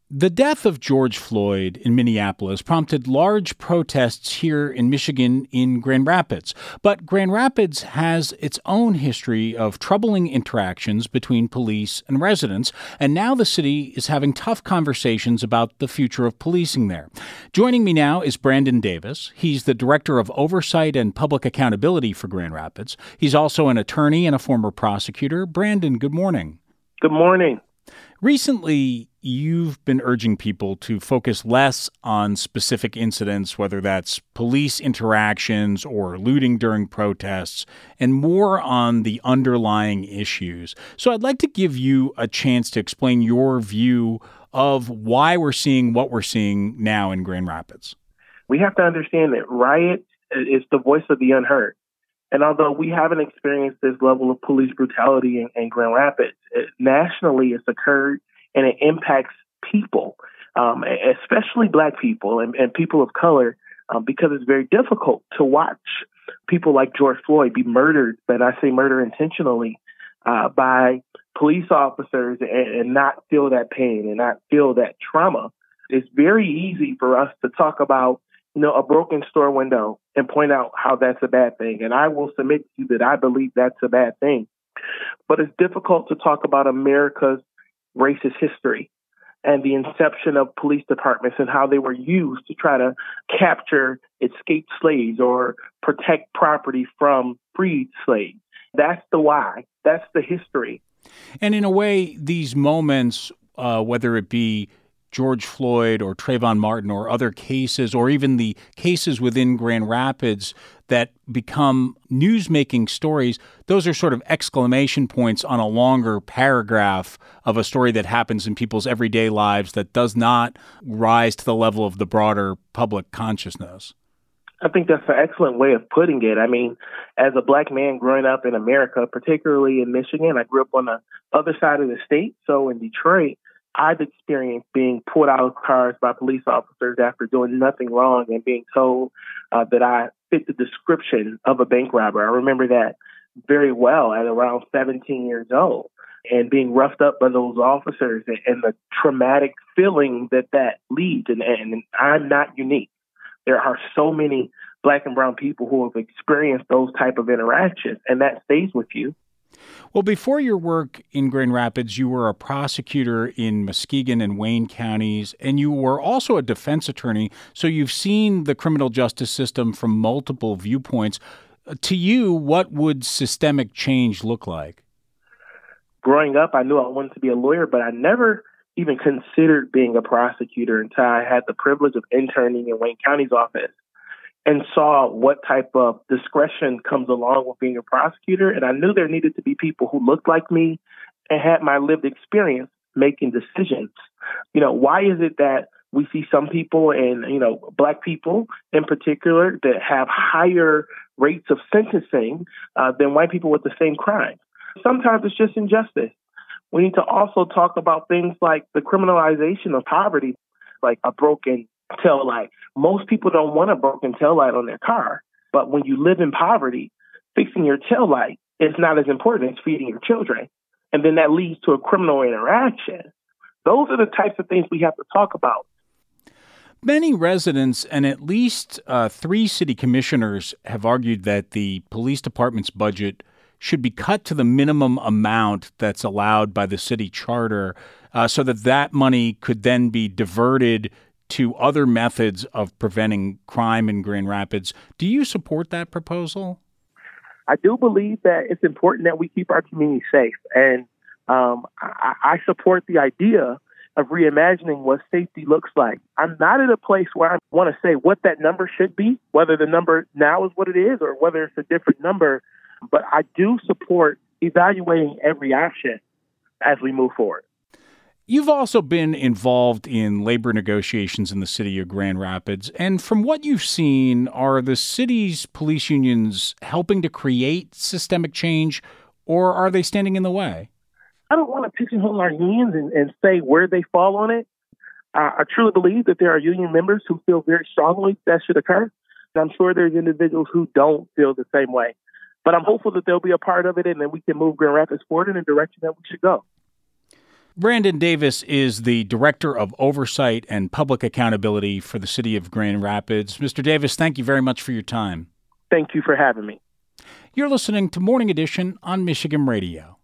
The death of George Floyd in Minneapolis prompted large protests here in Michigan in Grand Rapids. But Grand Rapids has its own history of troubling interactions between police and residents, and now the city is having tough conversations about the future of policing there. Joining me now is Brandon Davis. He's the Director of Oversight and Public Accountability for Grand Rapids. He's also an attorney and a former prosecutor. Brandon, good morning. Good morning. Recently, you've been urging people to focus less on specific incidents, whether that's police interactions or looting during protests, and more on the underlying issues. So I'd like to give you a chance to explain your view of why we're seeing what we're seeing now in Grand Rapids. We have to understand that riot is the voice of the unheard. And although we haven't experienced this level of police brutality in Grand Rapids, nationally it's occurred and it impacts people, especially Black people and people of color, because it's very difficult to watch people like George Floyd be murdered, but I say murder intentionally, by police officers and not feel that pain and not feel that trauma. It's very easy for us to talk about a broken store window and point out how that's a bad thing. And I will submit to you that I believe that's a bad thing. But it's difficult to talk about America's racist history and the inception of police departments and how they were used to try to capture escaped slaves or protect property from freed slaves. That's the why. That's the history. And in a way, these moments, whether it be George Floyd or Trayvon Martin or other cases, or even the cases within Grand Rapids that become news-making stories, those are sort of exclamation points on a longer paragraph of a story that happens in people's everyday lives that does not rise to the level of the broader public consciousness. I think that's an excellent way of putting it. I mean, as a Black man growing up in America, particularly in Michigan, I grew up on the other side of the state. So in Detroit, I've experienced being pulled out of cars by police officers after doing nothing wrong and being told that I fit the description of a bank robber. I remember that very well at around 17 years old and being roughed up by those officers and the traumatic feeling that leads. And I'm not unique. There are so many Black and brown people who have experienced those type of interactions, and that stays with you. Well, before your work in Grand Rapids, you were a prosecutor in Muskegon and Wayne counties, and you were also a defense attorney. So you've seen the criminal justice system from multiple viewpoints. To you, what would systemic change look like? Growing up, I knew I wanted to be a lawyer, but I never even considered being a prosecutor until I had the privilege of interning in Wayne County's office and saw what type of discretion comes along with being a prosecutor. And I knew there needed to be people who looked like me and had my lived experience making decisions. Why is it that we see some people and, Black people in particular that have higher rates of sentencing than white people with the same crime? Sometimes it's just injustice. We need to also talk about things like the criminalization of poverty, like a broken tail light. Most people don't want a broken tail light on their car, but when you live in poverty, fixing your tail light is not as important as feeding your children. And then that leads to a criminal interaction. Those are the types of things we have to talk about. Many residents and at least 3 city commissioners have argued that the police department's budget should be cut to the minimum amount that's allowed by the city charter so that money could then be diverted to other methods of preventing crime in Grand Rapids. Do you support that proposal? I do believe that it's important that we keep our community safe. And I support the idea of reimagining what safety looks like. I'm not at a place where I want to say what that number should be, whether the number now is what it is or whether it's a different number. But I do support evaluating every option as we move forward. You've also been involved in labor negotiations in the city of Grand Rapids. And from what you've seen, are the city's police unions helping to create systemic change, or are they standing in the way? I don't want to pigeonhole our unions and say where they fall on it. I truly believe that there are union members who feel very strongly that should occur. And I'm sure there's individuals who don't feel the same way. But I'm hopeful that they'll be a part of it and then we can move Grand Rapids forward in the direction that we should go. Brandon Davis is the Director of Oversight and Public Accountability for the City of Grand Rapids. Mr. Davis, thank you very much for your time. Thank you for having me. You're listening to Morning Edition on Michigan Radio.